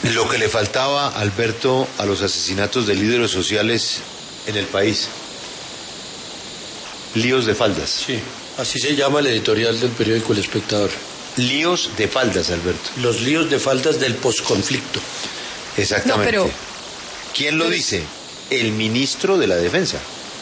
Lo que le faltaba, Alberto, a los asesinatos de líderes sociales en el país. Líos de faldas. Sí, así se llama el editorial del periódico El Espectador. Líos de faldas, Alberto. Los líos de faldas del posconflicto. Exactamente. No, pero... ¿Quién lo dice? El ministro de la Defensa.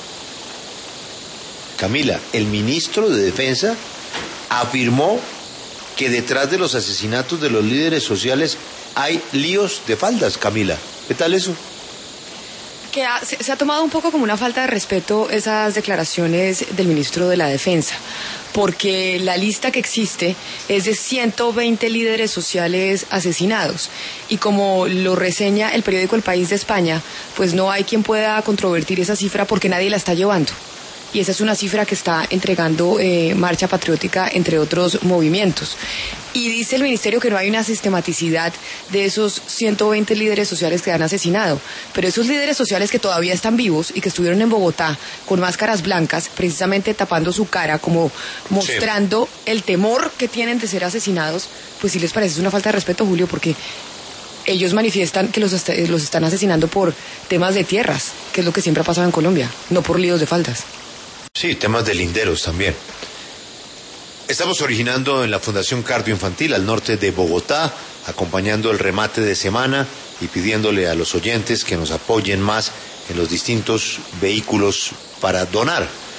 Camila, el ministro de Defensa afirmó que detrás de los asesinatos de los líderes sociales hay líos de faldas, Camila. ¿Qué tal eso? Que se ha tomado un poco como una falta de respeto esas declaraciones del ministro de la Defensa, porque la lista que existe es de 120 líderes sociales asesinados, y como lo reseña el periódico El País de España, pues no hay quien pueda controvertir esa cifra porque nadie la está llevando. Y esa es una cifra que está entregando Marcha Patriótica, entre otros movimientos. Y dice el ministerio que no hay una sistematicidad de esos 120 líderes sociales que han asesinado. Pero esos líderes sociales que todavía están vivos y que estuvieron en Bogotá con máscaras blancas, precisamente tapando su cara, como mostrando el temor que tienen de ser asesinados, pues sí les parece una falta de respeto, Julio, porque ellos manifiestan que los están asesinando por temas de tierras, que es lo que siempre ha pasado en Colombia, no por líos de faldas. Sí, temas de linderos también. Estamos originando en la Fundación Cardioinfantil al norte de Bogotá, acompañando el remate de semana y pidiéndole a los oyentes que nos apoyen más en los distintos vehículos para donar